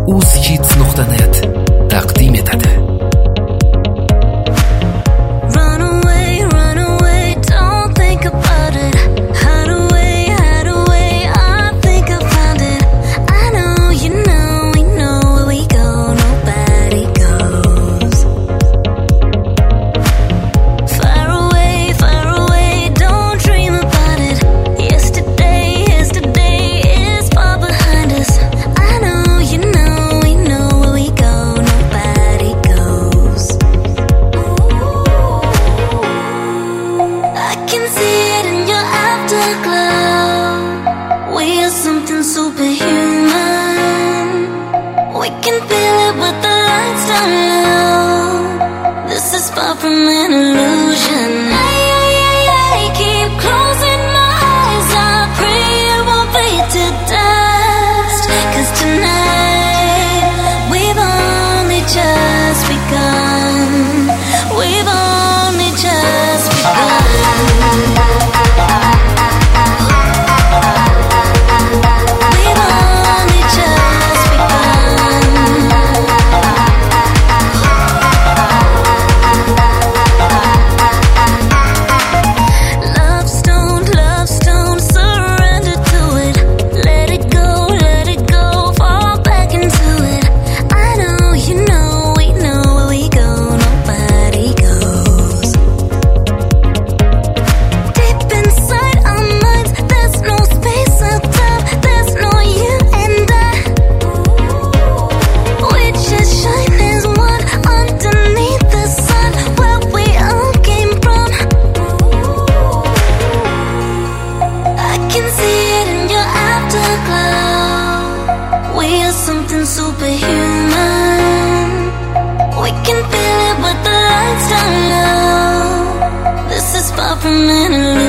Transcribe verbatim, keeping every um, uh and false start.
UzHits nuqta net taqdim etadi. Something superhuman. We can feel it with the lights down low. This is far from an illusion. Hey, hey, hey, hey, keep closing my eyes. I pray it won't fade to dust. 'Cause tonight we've only just begun. We've only just begun. Something superhuman. We can feel it with the lights down low. This is far from an illusion.